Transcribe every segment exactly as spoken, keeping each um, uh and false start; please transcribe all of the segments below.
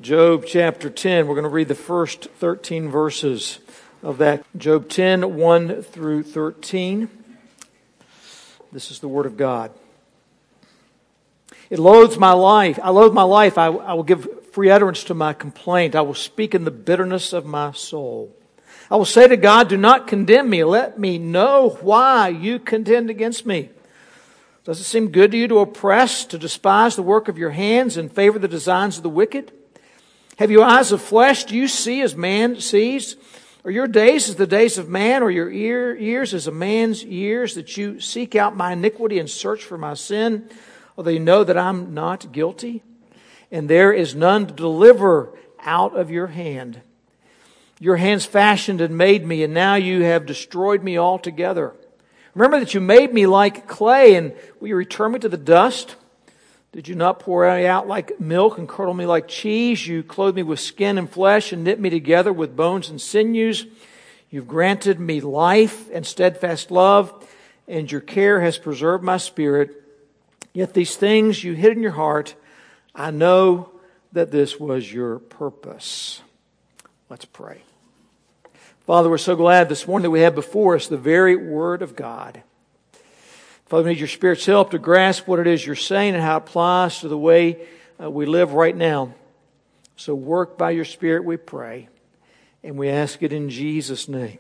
Job chapter ten. We're going to read the first thirteen verses of that. Job ten, one through thirteen. This is the Word of God. It loathes my life. I loathe my life. I, I will give free utterance to my complaint. I will speak in the bitterness of my soul. I will say to God, do not condemn me. Let me know why you contend against me. Does it seem good to you to oppress, to despise the work of your hands and favor the designs of the wicked? Have you eyes of flesh? Do you see as man sees? Are your days as the days of man, or your ear, years as a man's years, that you seek out my iniquity and search for my sin, although you know that I'm not guilty? And there is none to deliver out of your hand. Your hands fashioned and made me, and now you have destroyed me altogether. Remember that you made me like clay, and will you return me to the dust? Did you not pour me out like milk and curdle me like cheese? You clothed me with skin and flesh and knit me together with bones and sinews. You've granted me life and steadfast love, and your care has preserved my spirit. Yet these things you hid in your heart, I know that this was your purpose. Let's pray. Father, we're so glad this morning that we have before us the very Word of God. Father, we need your Spirit's help to grasp what it is you're saying and how it applies to the way uh, we live right now. So work by your Spirit, we pray, and we ask it in Jesus' name.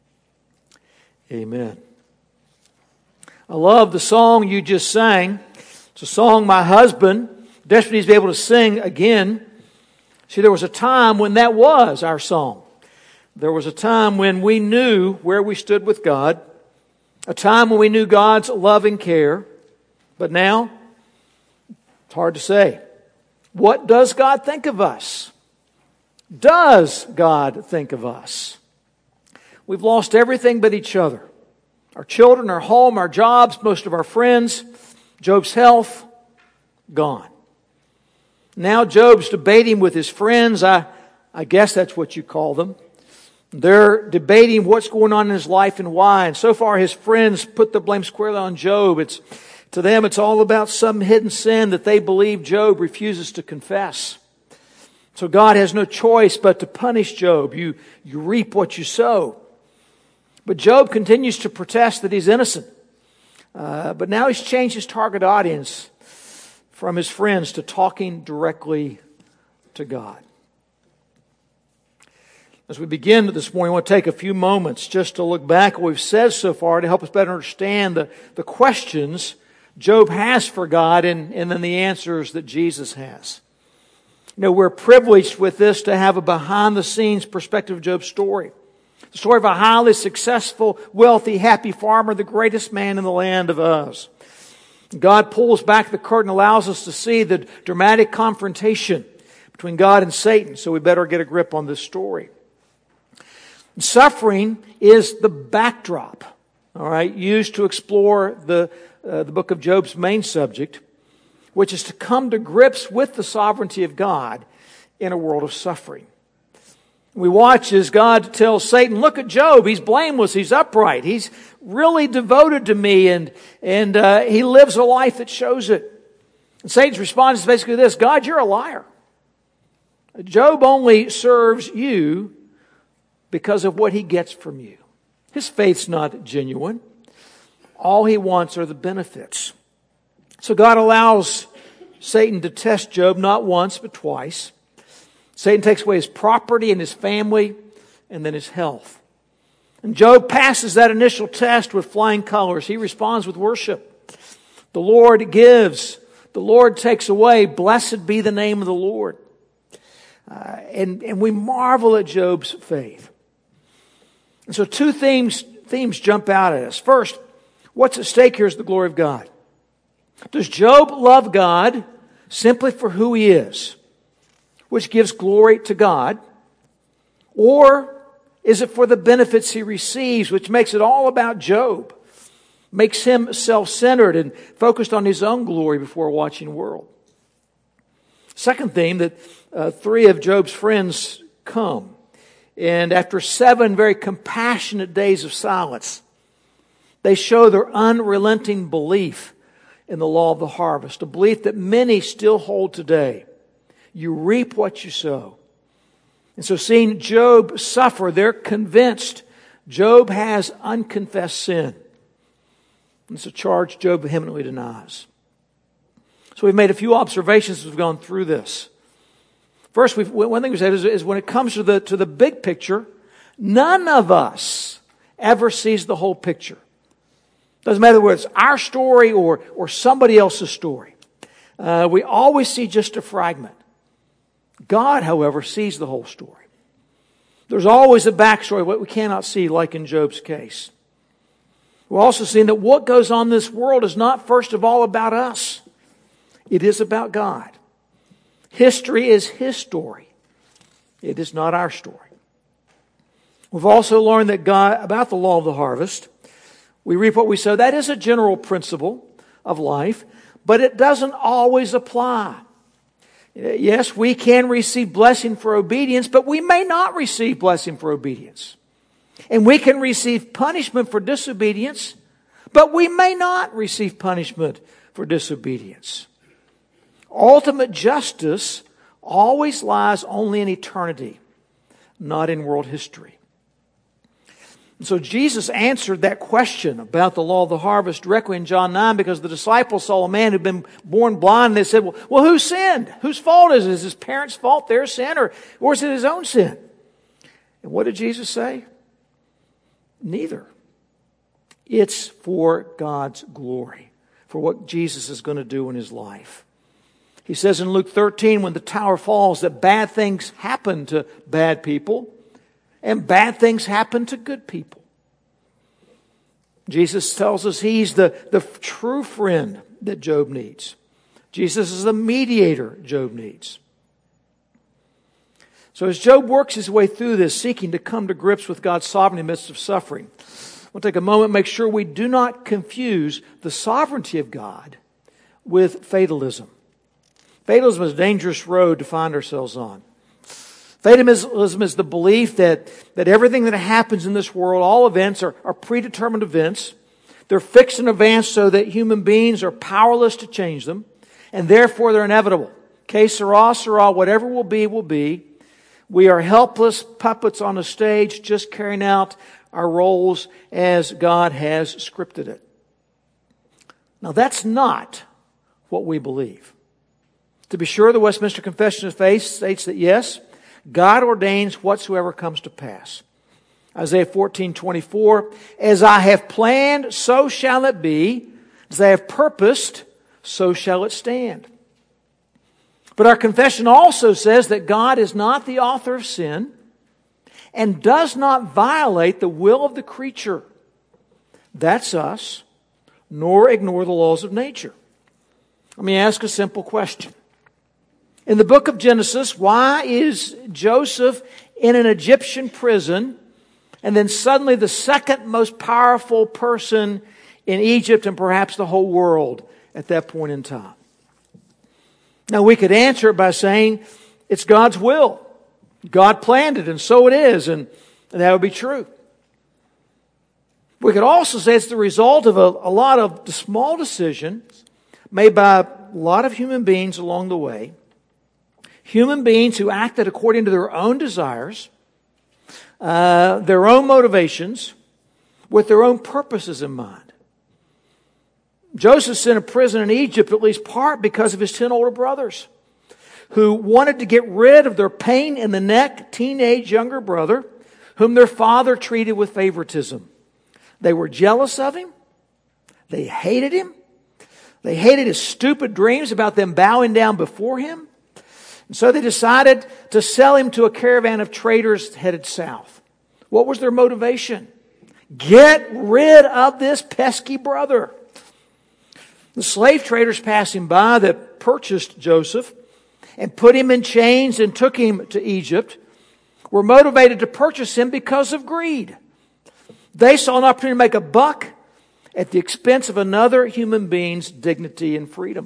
Amen. I love the song you just sang. It's a song my husband desperately needs to be able to sing again. See, there was a time when that was our song. There was a time when we knew where we stood with God. A time when we knew God's loving care. But now, it's hard to say. What does God think of us? Does God think of us? We've lost everything but each other. Our children, our home, our jobs, most of our friends. Job's health, gone. Now Job's debating with his friends. I, I guess that's what you call them. They're debating what's going on in his life and why. And so far his friends put the blame squarely on Job. It's, to them it's all about some hidden sin that they believe Job refuses to confess. So God has no choice but to punish Job. You, you reap what you sow. But Job continues to protest that he's innocent. Uh, but now he's changed his target audience from his friends to talking directly to God. As we begin this morning, I want to take a few moments just to look back at what we've said so far to help us better understand the, the questions Job has for God and, and then the answers that Jesus has. You know, we're privileged with this to have a behind-the-scenes perspective of Job's story. The story of a highly successful, wealthy, happy farmer, the greatest man in the land of Uz. God pulls back the curtain, allows us to see the dramatic confrontation between God and Satan, so we better get a grip on this story. Suffering is the backdrop, all right, used to explore the uh, the book of Job's main subject, which is to come to grips with the sovereignty of God in a world of suffering. We watch as God tells Satan, look at Job, he's blameless, he's upright, he's really devoted to me, and, and uh, he lives a life that shows it. And Satan's response is basically this: God, you're a liar. Job only serves you because of what he gets from you. His faith's not genuine. All he wants are the benefits. So God allows Satan to test Job not once but twice. Satan takes away his property and his family and then his health. And Job passes that initial test with flying colors. He responds with worship. The Lord gives. The Lord takes away. Blessed be the name of the Lord. Uh, and, and we marvel at Job's faith. And so two themes, themes jump out at us. First, what's at stake here is the glory of God. Does Job love God simply for who he is, which gives glory to God? Or is it for the benefits he receives, which makes it all about Job, makes him self-centered and focused on his own glory before a watching world? Second theme, that uh, three of Job's friends come. And after seven very compassionate days of silence, they show their unrelenting belief in the law of the harvest, a belief that many still hold today. You reap what you sow. And so seeing Job suffer, they're convinced Job has unconfessed sin. And it's a charge Job vehemently denies. So we've made a few observations as we've gone through this. First, we've, one thing we said is, is when it comes to the, to the big picture, none of us ever sees the whole picture. Doesn't matter whether it's our story or, or somebody else's story. Uh, we always see just a fragment. God, however, sees the whole story. There's always a backstory, what we cannot see, like in Job's case. We're also seeing that what goes on in this world is not first of all about us. It is about God. History is His story. It is not our story. We've also learned that God, about the law of the harvest, we reap what we sow. That is a general principle of life, but it doesn't always apply. Yes, we can receive blessing for obedience, but we may not receive blessing for obedience. And we can receive punishment for disobedience, but we may not receive punishment for disobedience. Ultimate justice always lies only in eternity, not in world history. And so Jesus answered that question about the law of the harvest directly in John nine, because the disciples saw a man who'd been born blind, and they said, well, well who sinned? Whose fault is it? Is his parents' fault, their sin, or, or is it his own sin? And what did Jesus say? Neither. It's for God's glory, for what Jesus is going to do in His life. He says in Luke thirteen, when the tower falls, that bad things happen to bad people, and bad things happen to good people. Jesus tells us He's the, the true friend that Job needs. Jesus is the mediator Job needs. So as Job works his way through this, seeking to come to grips with God's sovereignty in the midst of suffering, we'll take a moment and make sure we do not confuse the sovereignty of God with fatalism. Fatalism is a dangerous road to find ourselves on. Fatalism is the belief that, that everything that happens in this world, all events are, are predetermined events. They're fixed in advance so that human beings are powerless to change them, and therefore they're inevitable. Que sera, sera, whatever will be, will be. We are helpless puppets on a stage just carrying out our roles as God has scripted it. Now that's not what we believe. To be sure, the Westminster Confession of Faith states that yes, God ordains whatsoever comes to pass. Isaiah fourteen twenty-four, as I have planned, so shall it be. As I have purposed, so shall it stand. But our confession also says that God is not the author of sin and does not violate the will of the creature. That's us, nor ignore the laws of nature. Let me ask a simple question. In the book of Genesis, why is Joseph in an Egyptian prison and then suddenly the second most powerful person in Egypt and perhaps the whole world at that point in time? Now we could answer it by saying it's God's will. God planned it, and so it is, and, and that would be true. We could also say it's the result of a, a lot of small decisions made by a lot of human beings along the way. Human beings who acted according to their own desires, uh, their own motivations, with their own purposes in mind. Joseph's in a prison in Egypt, at least part because of his ten older brothers, who wanted to get rid of their pain in the neck teenage younger brother, whom their father treated with favoritism. They were jealous of him. They hated him. They hated his stupid dreams about them bowing down before him. And so they decided to sell him to a caravan of traders headed south. What was their motivation? Get rid of this pesky brother. The slave traders passing by that purchased Joseph and put him in chains and took him to Egypt were motivated to purchase him because of greed. They saw an opportunity to make a buck at the expense of another human being's dignity and freedom.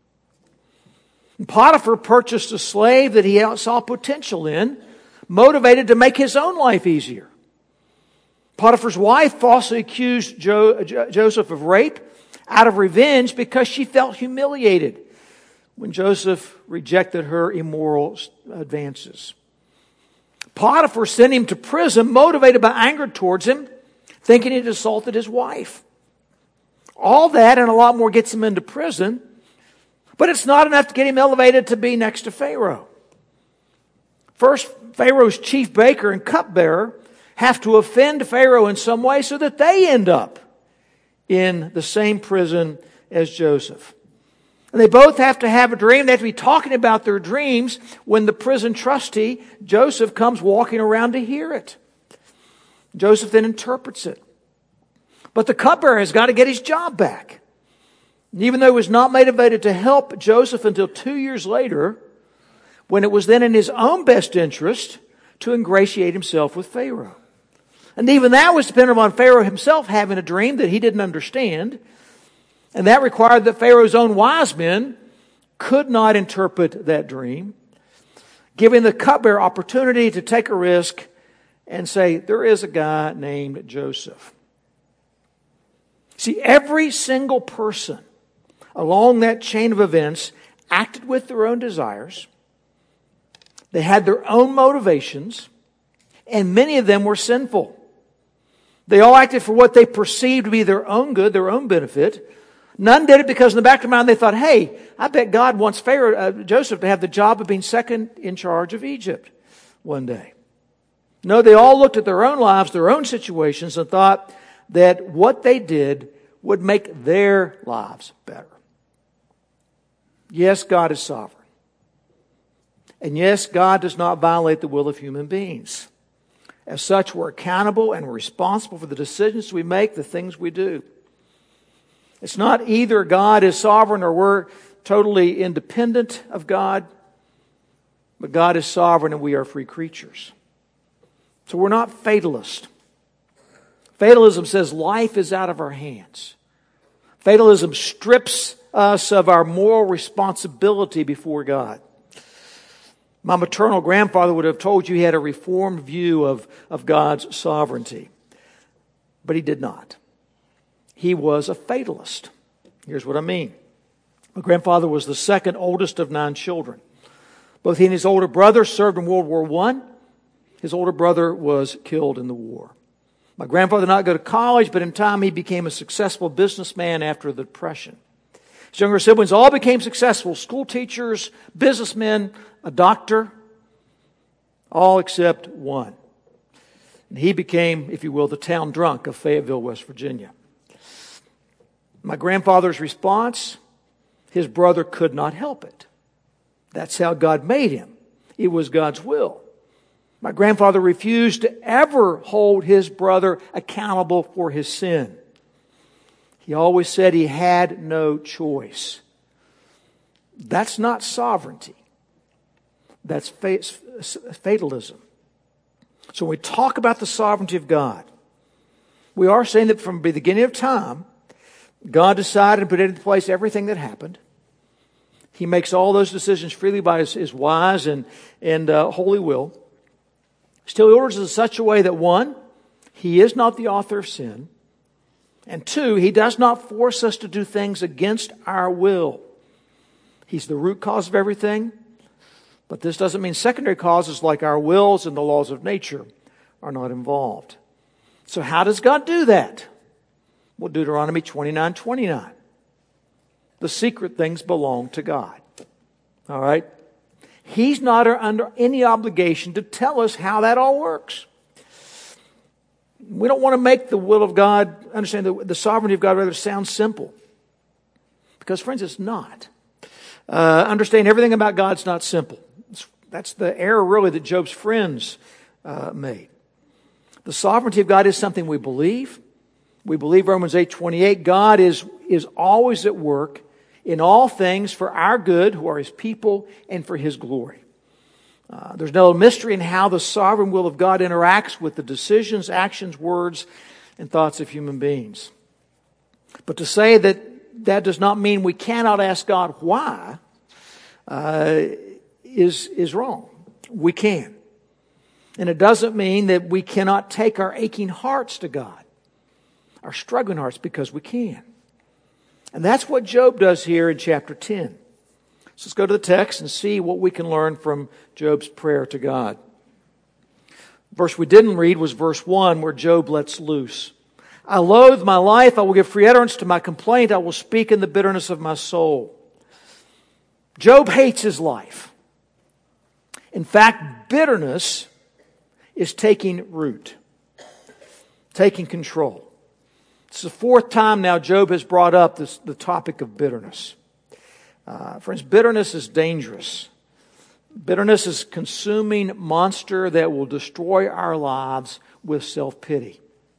And Potiphar purchased a slave that he saw potential in, motivated to make his own life easier. Potiphar's wife falsely accused Jo- Jo- Joseph of rape out of revenge because she felt humiliated when Joseph rejected her immoral advances. Potiphar sent him to prison, motivated by anger towards him, thinking he'd assaulted his wife. All that and a lot more gets him into prison, but it's not enough to get him elevated to be next to Pharaoh. First, Pharaoh's chief baker and cupbearer have to offend Pharaoh in some way so that they end up in the same prison as Joseph. And they both have to have a dream. They have to be talking about their dreams when the prison trustee, Joseph, comes walking around to hear it. Joseph then interprets it. But the cupbearer has got to get his job back. And even though he was not motivated to help Joseph until two years later, when it was then in his own best interest to ingratiate himself with Pharaoh. And even that was dependent on Pharaoh himself having a dream that he didn't understand. And that required that Pharaoh's own wise men could not interpret that dream, giving the cupbearer opportunity to take a risk and say, there is a guy named Joseph. See, every single person along that chain of events acted with their own desires. They had their own motivations, and many of them were sinful. They all acted for what they perceived to be their own good, their own benefit. None did it because in the back of their mind they thought, hey, I bet God wants Pharaoh, uh, Joseph to have the job of being second in charge of Egypt one day. No, they all looked at their own lives, their own situations, and thought that what they did would make their lives better. Yes, God is sovereign. And yes, God does not violate the will of human beings. As such, we're accountable and we're responsible for the decisions we make, the things we do. It's not either God is sovereign or we're totally independent of God, but God is sovereign and we are free creatures. So we're not fatalist. Fatalism says life is out of our hands. Fatalism strips us of our moral responsibility before God. My maternal grandfather would have told you he had a reformed view of, of God's sovereignty. But he did not. He was a fatalist. Here's what I mean. My grandfather was the second oldest of nine children. Both he and his older brother served in World War One. His older brother was killed in the war. My grandfather did not go to college, but in time he became a successful businessman after the Depression. His younger siblings all became successful school teachers, businessmen, a doctor, all except one. And he became, if you will, the town drunk of Fayetteville, West Virginia. My grandfather's response, his brother could not help it. That's how God made him. It was God's will. My grandfather refused to ever hold his brother accountable for his sin. He always said he had no choice. That's not sovereignty. That's fatalism. So when we talk about the sovereignty of God, we are saying that from the beginning of time, God decided and put into place everything that happened. He makes all those decisions freely by his, his wise and, and uh, holy will. Still, he orders it in such a way that one, he is not the author of sin. And two, he does not force us to do things against our will. He's the root cause of everything. But this doesn't mean secondary causes like our wills and the laws of nature are not involved. So how does God do that? Well, Deuteronomy twenty-nine twenty-nine. The secret things belong to God. All right? He's not under any obligation to tell us how that all works. We don't want to make the will of God, understand the, the sovereignty of God rather sound simple. Because, friends, it's not. Uh, understand everything about God's not simple. It's, that's the error, really, that Job's friends uh, made. The sovereignty of God is something we believe. We believe Romans eight twenty-eight. God is, is always at work in all things for our good, who are his people, and for his glory. Uh, there's no mystery in how the sovereign will of God interacts with the decisions, actions, words, and thoughts of human beings. But to say that that does not mean we cannot ask God why uh, is, is wrong. We can. And it doesn't mean that we cannot take our aching hearts to God, our struggling hearts, because we can. And that's what Job does here in chapter ten. So let's go to the text and see what we can learn from Job's prayer to God. The verse we didn't read was verse one, where Job lets loose. I loathe my life. I will give free utterance to my complaint. I will speak in the bitterness of my soul. Job hates his life. In fact, bitterness is taking root, taking control. It's the fourth time now Job has brought up this, the topic of bitterness. Uh, friends, bitterness is dangerous. Bitterness is a consuming monster that will destroy our lives with self-pity.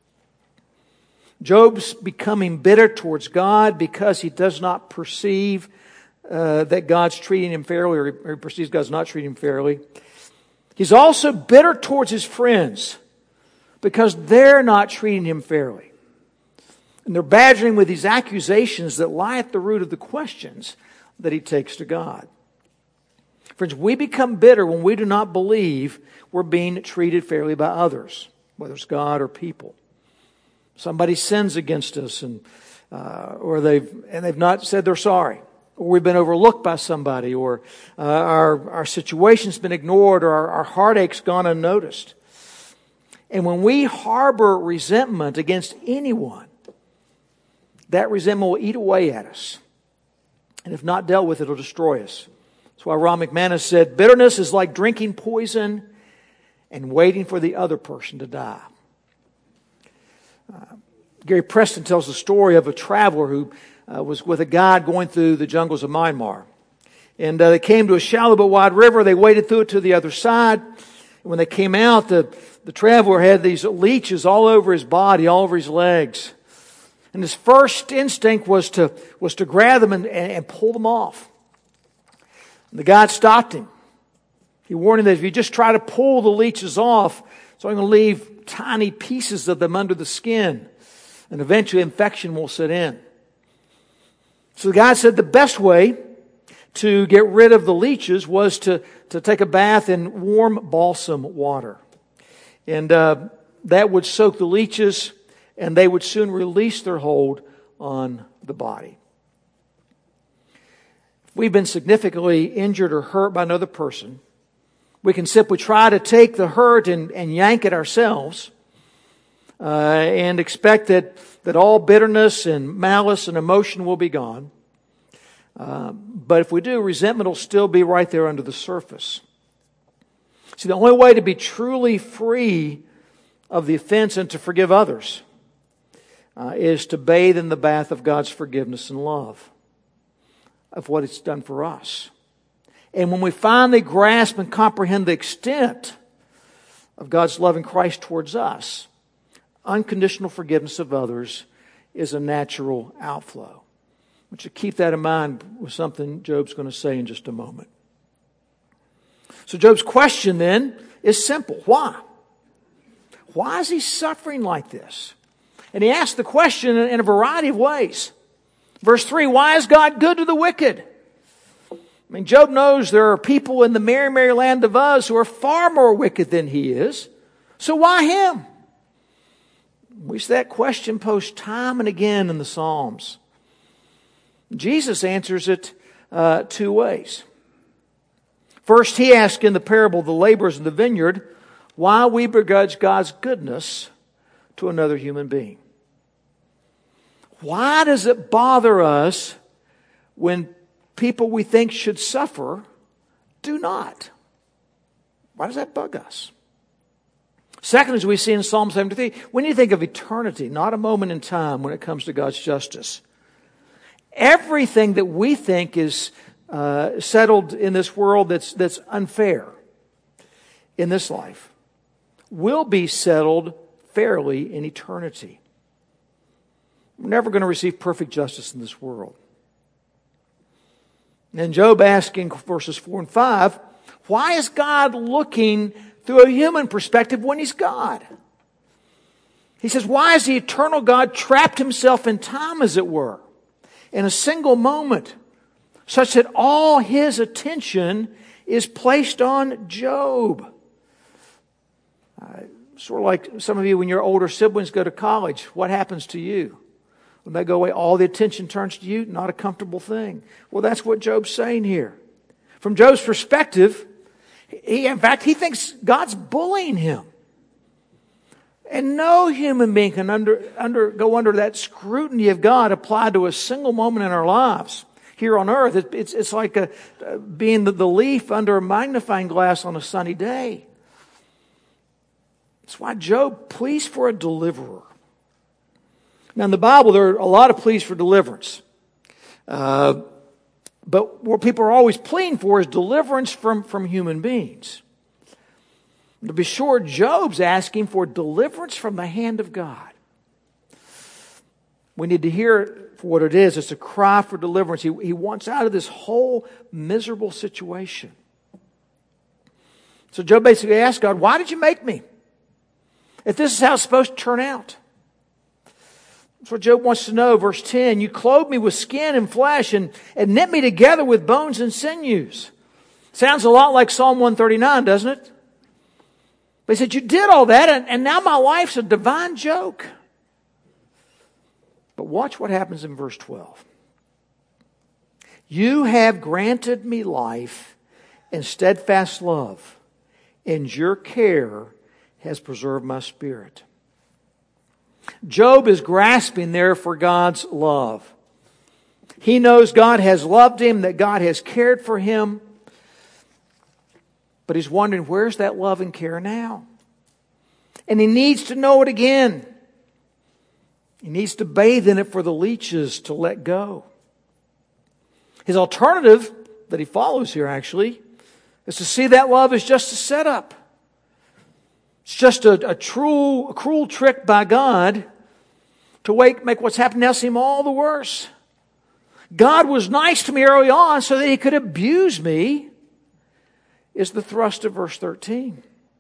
Job's becoming bitter towards God because he does not perceive uh, that God's treating him fairly, or he perceives God's not treating him fairly. He's also bitter towards his friends because they're not treating him fairly. And they're badgering with these accusations that lie at the root of the questions that he takes to God. Friends, we become bitter when we do not believe we're being treated fairly by others, whether it's God or people. Somebody sins against us, and uh, or they've and they've not said they're sorry, or we've been overlooked by somebody, or uh, our our situation's been ignored, or our, our heartache's gone unnoticed. And when we harbor resentment against anyone, that resentment will eat away at us, and if not dealt with, it'll destroy us. That's why Ron McManus said, bitterness is like drinking poison and waiting for the other person to die. Uh, Gary Preston tells the story of a traveler who uh, was with a guide going through the jungles of Myanmar. And uh, they came to a shallow but wide river. They waded through it to the other side. And when they came out, the, the traveler had these leeches all over his body, all over his legs. And his first instinct was to, was to grab them and, and, and pull them off. And the guide stopped him. He warned him that if you just try to pull the leeches off, it's only going to leave tiny pieces of them under the skin. And eventually infection will set in. So the guy said the best way to get rid of the leeches was to, to take a bath in warm balsam water. And uh, that would soak the leeches, and they would soon release their hold on the body. If we've been significantly injured or hurt by another person, we can simply try to take the hurt and, and yank it ourselves uh, and expect that, that all bitterness and malice and emotion will be gone. Uh, but if we do, resentment will still be right there under the surface. See, the only way to be truly free of the offense and to forgive others uh, is to bathe in the bath of God's forgiveness and love of what it's done for us. And when we finally grasp and comprehend the extent of God's love in Christ towards us, unconditional forgiveness of others is a natural outflow. I want you to keep that in mind with something Job's going to say in just a moment. So Job's question then is simple. Why? Why is he suffering like this? And he asks the question in a variety of ways. Verse three, why is God good to the wicked? I mean, Job knows there are people in the merry, merry land of Uz who are far more wicked than he is. So why him? We see that question posed time and again in the Psalms. Jesus answers it uh, two ways. First, he asks in the parable of the laborers in the vineyard, why we begrudge God's goodness to another human being. Why does it bother us when people we think should suffer do not? Why does that bug us? Second, as we see in Psalm seventy-three, we need to think of eternity, not a moment in time when it comes to God's justice. Everything that we think is uh, settled in this world that's, that's unfair in this life will be settled fairly in eternity. We're never going to receive perfect justice in this world. And Job asking verses four and five, why is God looking through a human perspective when He's God? He says, why has the eternal God trapped Himself in time, as it were, in a single moment, such that all His attention is placed on Job? Uh, sort of like some of you, when your older siblings go to college, what happens to you? When they go away, all the attention turns to you. Not a comfortable thing. Well, that's what Job's saying here. From Job's perspective, he, in fact, he thinks God's bullying him. And no human being can under, under, go under that scrutiny of God applied to a single moment in our lives here on earth. It, it's, it's like a, uh, being the, the leaf under a magnifying glass on a sunny day. That's why Job pleads for a deliverer. Now in the Bible, there are a lot of pleas for deliverance. Uh, but what people are always pleading for is deliverance from, from human beings. To be sure, Job's asking for deliverance from the hand of God. We need to hear it for what it is. It's a cry for deliverance. He, he wants out of this whole miserable situation. So Job basically asks God, why did you make me? If this is how it's supposed to turn out. That's what Job wants to know. Verse ten, you clothed me with skin and flesh and, and knit me together with bones and sinews. Sounds a lot like Psalm one thirty-nine, doesn't it? But he said, you did all that, and, and now my life's a divine joke. But watch what happens in verse twelve. You have granted me life and steadfast love, and your care has preserved my spirit. Job is grasping there for God's love. He knows God has loved him, that God has cared for him. But he's wondering, where's that love and care now? And he needs to know it again. He needs to bathe in it for the leeches to let go. His alternative that he follows here actually is to see that love as just a setup. It's just a, a, true, a cruel trick by God to make, make what's happened now seem all the worse. God was nice to me early on so that he could abuse me, is the thrust of verse thirteen.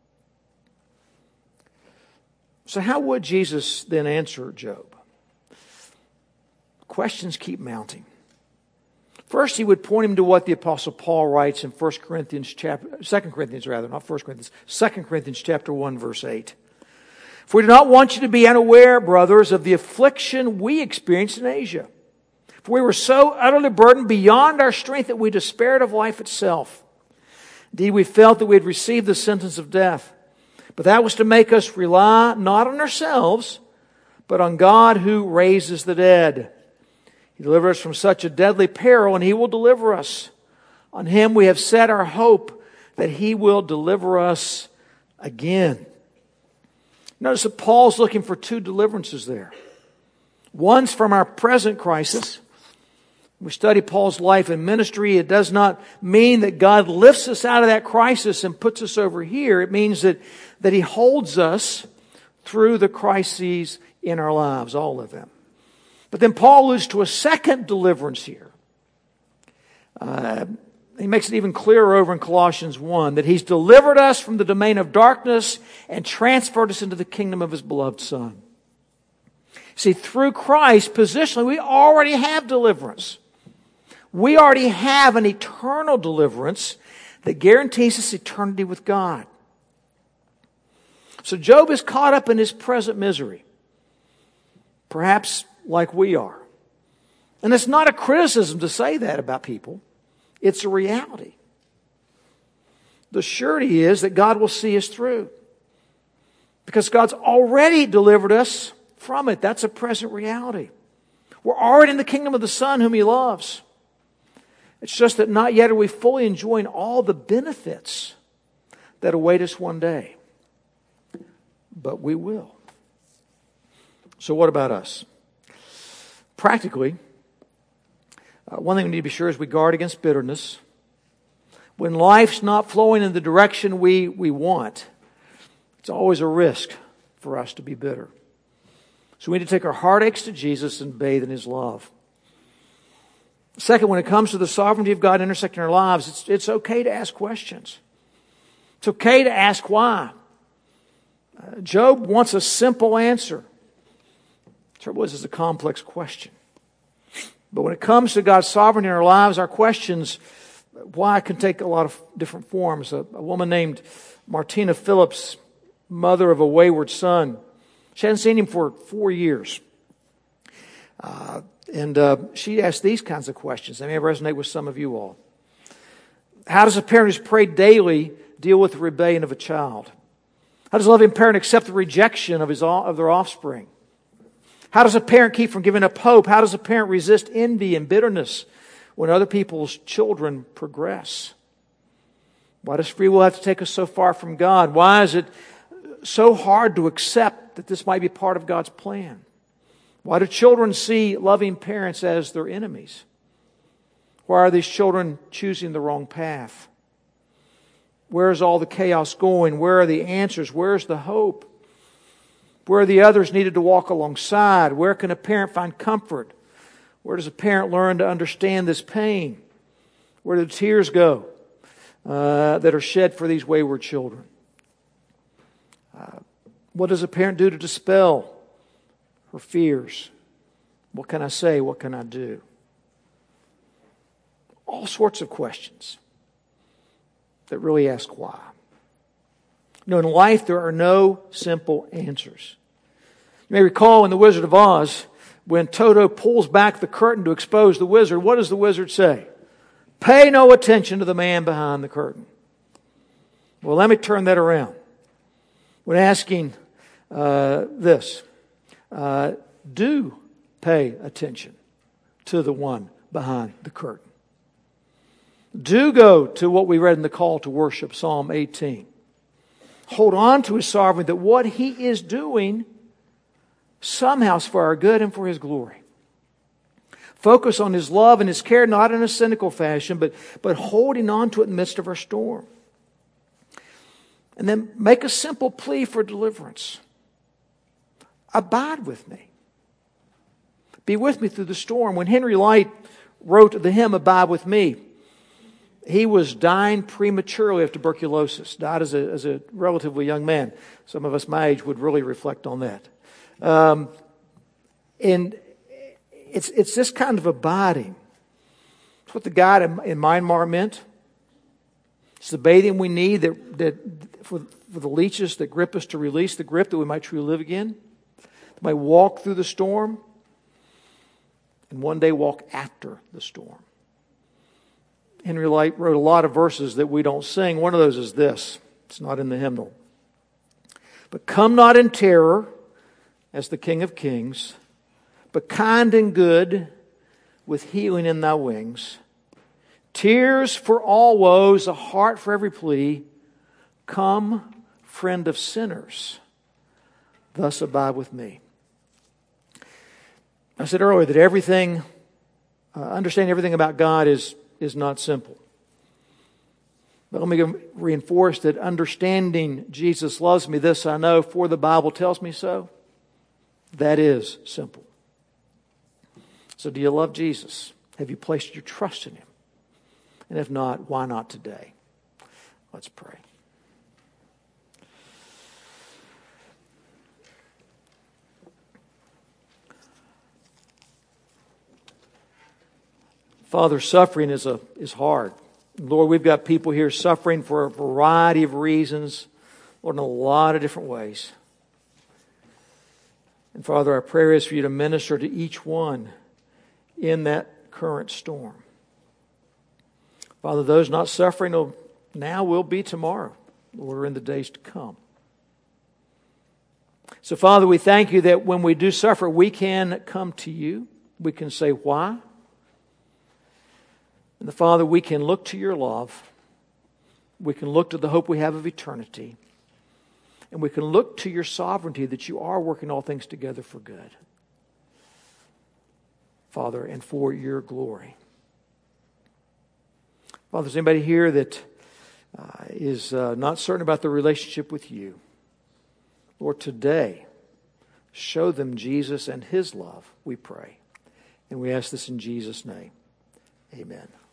So how would Jesus then answer Job? Questions keep mounting. First, he would point him to what the Apostle Paul writes in First Corinthians chapter, Second Corinthians rather, not First Corinthians, Second Corinthians chapter one, verse eight. For we do not want you to be unaware, brothers, of the affliction we experienced in Asia. For we were so utterly burdened beyond our strength that we despaired of life itself. Indeed, we felt that we had received the sentence of death. But that was to make us rely not on ourselves, but on God who raises the dead. He delivered us from such a deadly peril, and He will deliver us. On Him we have set our hope that He will deliver us again. Notice that Paul's looking for two deliverances there. One's from our present crisis. We study Paul's life and ministry. It does not mean that God lifts us out of that crisis and puts us over here. It means that, that He holds us through the crises in our lives, all of them. But then Paul alludes to a second deliverance here. Uh, he makes it even clearer over in Colossians one, that He's delivered us from the domain of darkness and transferred us into the kingdom of His beloved Son. See, through Christ, positionally, we already have deliverance. We already have an eternal deliverance that guarantees us eternity with God. So Job is caught up in his present misery, perhaps like we are. And it's not a criticism to say that about people. It's a reality. The surety is that God will see us through, because God's already delivered us from it. That's a present reality. We're already in the kingdom of the Son whom He loves. It's just that not yet are we fully enjoying all the benefits that await us one day. But we will. So what about us? Practically, uh, one thing we need to be sure is we guard against bitterness. When life's not flowing in the direction we, we want, it's always a risk for us to be bitter. So we need to take our heartaches to Jesus and bathe in His love. Second, when it comes to the sovereignty of God intersecting our lives, it's, it's okay to ask questions. It's okay to ask why. Uh, Job wants a simple answer. The trouble is, it's a complex question. But when it comes to God's sovereignty in our lives, our questions, why, can take a lot of different forms. A, a woman named Martina Phillips, mother of a wayward son, she hadn't seen him for four years. Uh, and uh, she asked these kinds of questions. They may resonate with some of you all. How does a parent who's prayed daily deal with the rebellion of a child? How does a loving parent accept the rejection of, his, of their offspring? How does a parent keep from giving up hope? How does a parent resist envy and bitterness when other people's children progress? Why does free will have to take us so far from God? Why is it so hard to accept that this might be part of God's plan? Why do children see loving parents as their enemies? Why are these children choosing the wrong path? Where is all the chaos going? Where are the answers? Where's the hope? Where are the others needed to walk alongside? Where can a parent find comfort? Where does a parent learn to understand this pain? Where do the tears go uh, that are shed for these wayward children? Uh, what does a parent do to dispel her fears? What can I say? What can I do? All sorts of questions that really ask why. You know, in life, there are no simple answers. You may recall in The Wizard of Oz, when Toto pulls back the curtain to expose the wizard, what does the wizard say? Pay no attention to the man behind the curtain. Well, let me turn that around. When asking uh, this, uh, do pay attention to the one behind the curtain. Do go to what we read in the call to worship, Psalm eighteen. Hold on to His sovereignty, that what He is doing somehow is for our good and for His glory. Focus on His love and His care, not in a cynical fashion, but, but holding on to it in the midst of our storm. And then make a simple plea for deliverance. Abide with me. Be with me through the storm. When Henry Light wrote the hymn, Abide with Me, he was dying prematurely of tuberculosis. Died as a, as a relatively young man. Some of us my age would really reflect on that. Um, and it's it's this kind of abiding. It's what the God in, in Myanmar meant. It's the bathing we need that that for, for the leeches that grip us to release the grip that we might truly live again. That we might walk through the storm and one day walk after the storm. Henry Light wrote a lot of verses that we don't sing. One of those is this. It's not in the hymnal. But come not in terror as the King of Kings, but kind and good with healing in thy wings. Tears for all woes, a heart for every plea. Come, friend of sinners, thus abide with me. I said earlier that everything, uh, understanding everything about God is is not simple. But let me reinforce that understanding Jesus loves me, this I know, for the Bible tells me so. That is simple. So do you love Jesus? Have you placed your trust in Him? And if not, why not today? Let's pray. Father, suffering is a is hard. Lord, we've got people here suffering for a variety of reasons, Lord, in a lot of different ways. And Father, our prayer is for you to minister to each one in that current storm. Father, those not suffering will, now will be tomorrow, Lord, or in the days to come. So Father, we thank you that when we do suffer, we can come to you. We can say, why? And the Father, we can look to your love. We can look to the hope we have of eternity. And we can look to your sovereignty that you are working all things together for good. Father, and for your glory. Father, is anybody here that uh, is uh, not certain about their relationship with you? Lord, today, show them Jesus and His love, we pray. And we ask this in Jesus' name. Amen.